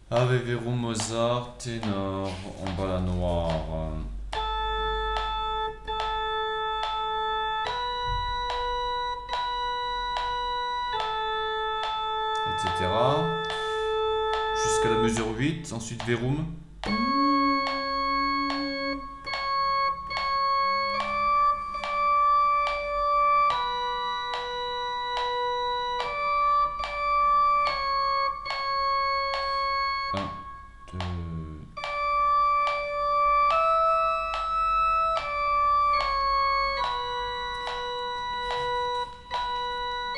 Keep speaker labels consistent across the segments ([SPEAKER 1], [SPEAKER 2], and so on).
[SPEAKER 1] Ave verum Mozart, ténor, en bas la noire, etc. Jusqu'à la mesure 8, ensuite verum. Un, deux.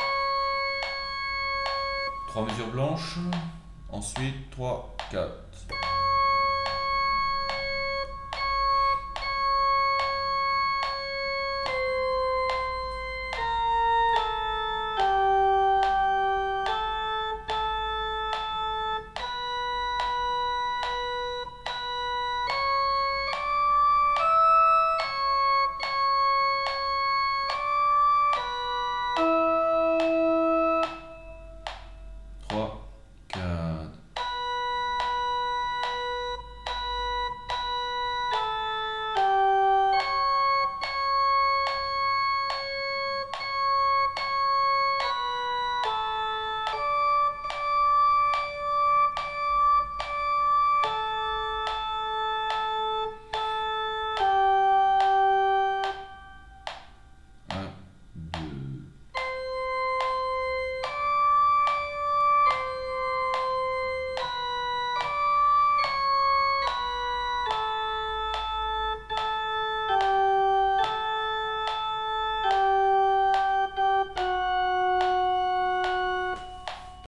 [SPEAKER 1] Trois mesures blanches. Ensuite 3, 4.